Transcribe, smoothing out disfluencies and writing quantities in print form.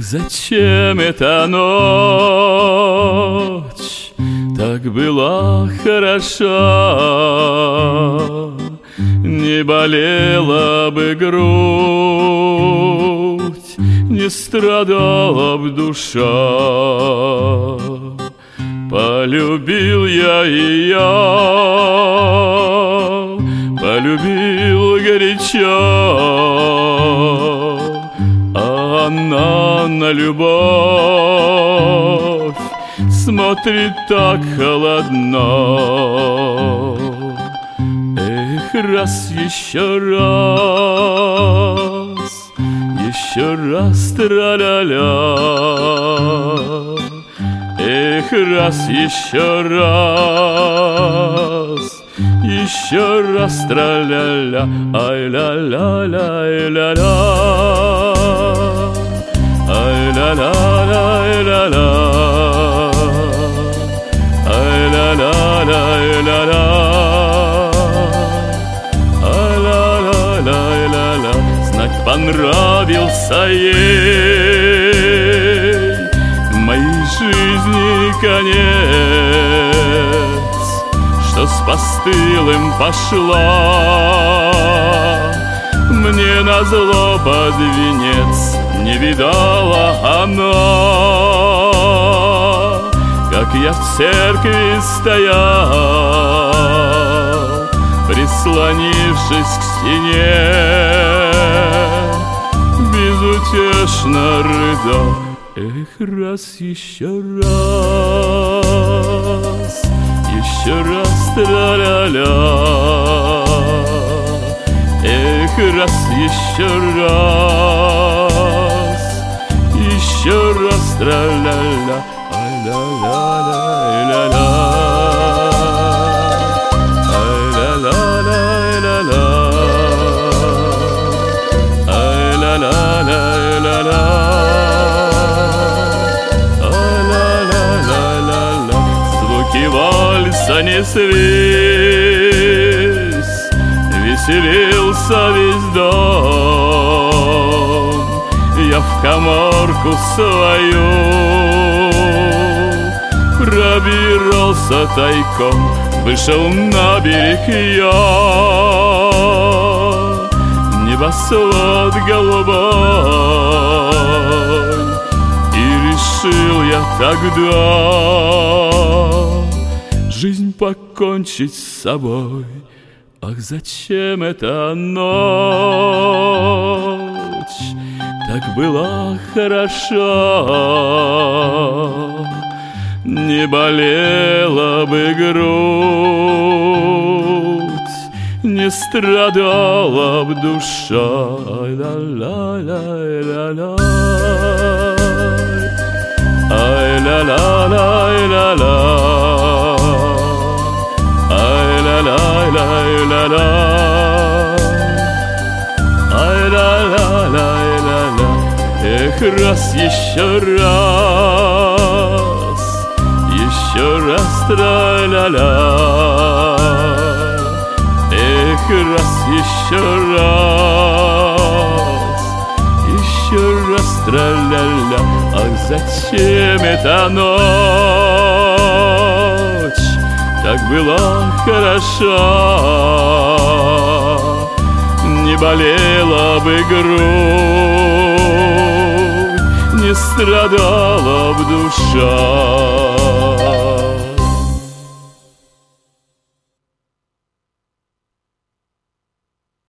зачем эта ночь так была хороша? Не болела бы грудь, не страдала б душа. Полюбил я ее, полюбил горячо, а она на любовь смотрит так холодно. Эх, раз, еще раз, тра-ля-ля. Эх, раз, еще раз, тра-ля-ля. Ай-ля-ля-ля-ля-ля. Ай-ля-ля-ля-ля-ля. Ай-ля-ля-ля-ля-ля. Ай-ля-ля-ля-ля-ля. Знать понравился ей в моей жизни конец, что с постылым пошла мне назло под венец. Не видала она, как я в церкви стоял, прислонившись к стене, безутешно рыдал. Эх, раз, еще раз, тра-ля-ля. Эх, раз, еще раз, тра-ля-ля. Ай-ля-ля-ля-ля-ля. Ай-ля-ля-ля-ля-ля. Ай-ля-ля-ля-ля-ля. Ай-ля-ля-ля-ля-ля. Звуки вальса неслись, веселился весь дом. Я в каморку свою пробирался тайком, вышел на берег я, небосвод голубой, и решил я тогда жизнь покончить с собой. Ах, зачем эта ночь так была хороша? Не болела бы грудь, не страдала б душа. Ай-ля-ля-ля-ля-ля. Ай-ля-ля-ля-ля-ля. Ай-ля-ля-ля-ля-ля. Ай-ля-ля-ля-ля-ля. Эх, раз, еще раз, тра-ля-ля. Эх, раз, еще раз, тра-ля-ля. Ах, зачем эта ночь так была хороша? Не болела бы грудь, не страдала б душа.